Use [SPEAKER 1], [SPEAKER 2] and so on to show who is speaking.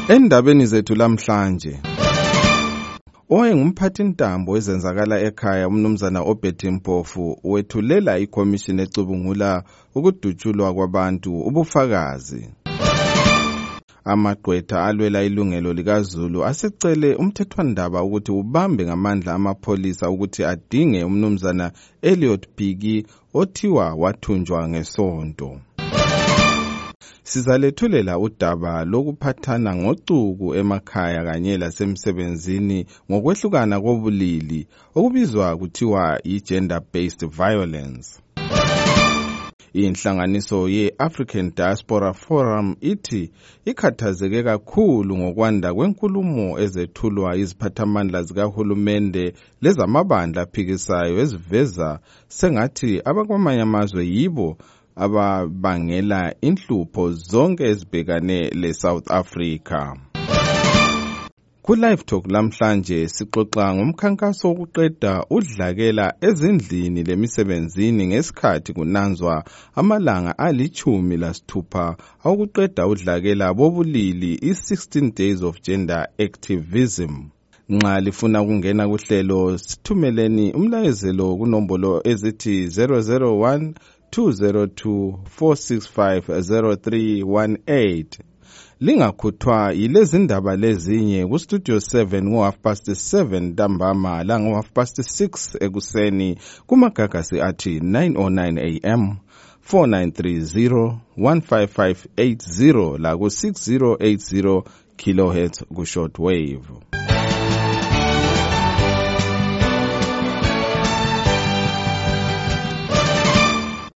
[SPEAKER 1] Endabeni zethu lamhlanje, owayengumphathintambo ezenzakala ekhaya umnumzana Obedi Mpofu wethulela ikhomishini ecubungula ukudutshulwa kwabantu ubufakazi. Amagqwetha alwela ilungelo likaZulu asecele umthethwandaba ukuthi ubambe ngamandla amapholisa ukuthi adinge umnumzana Elliot Bhiki othiwa wathunjwa ngesonto. Sizalethulela udaba lokuphathana ngocuku emakhaya kanye lasemsebenzini ngokwehlukana kobulili okubizwa kuthiwa i-gender based violence. Inhlanganiso ye-African Diaspora Forum ithi ikhathazeke kakhulu ngokwanda kwenkulumo ezethulwa iziphathamandla zikahulumende lezamabandla aphikisayo eziveza sengathi abakwamanye amazwe yibo ababangela inhlupho zonke ezibhekane le-South Africa. Ku-Live Talk lamhlanje sixoxa ngomkhankaso wokuqeda udlakela ezindlini lemisebenzini ngesikhathi kunanzwa amalanga ali-16 awokuqeda udlakela bobulili i-16 Days of Gender Activism. Nxa lifuna ukungena kuhlelo sithumeleni umlayezelo kunombolo ezithi 001 202 465 0318. Lingakhuthwa yilezi ndaba lezinye ku-Studio 7 ngo-7:30 ntambama la ngo-6:30 ekuseni kumagagasi athi 9:09 AM 4930 15580 la ku-6080 kHz ku-shortwave.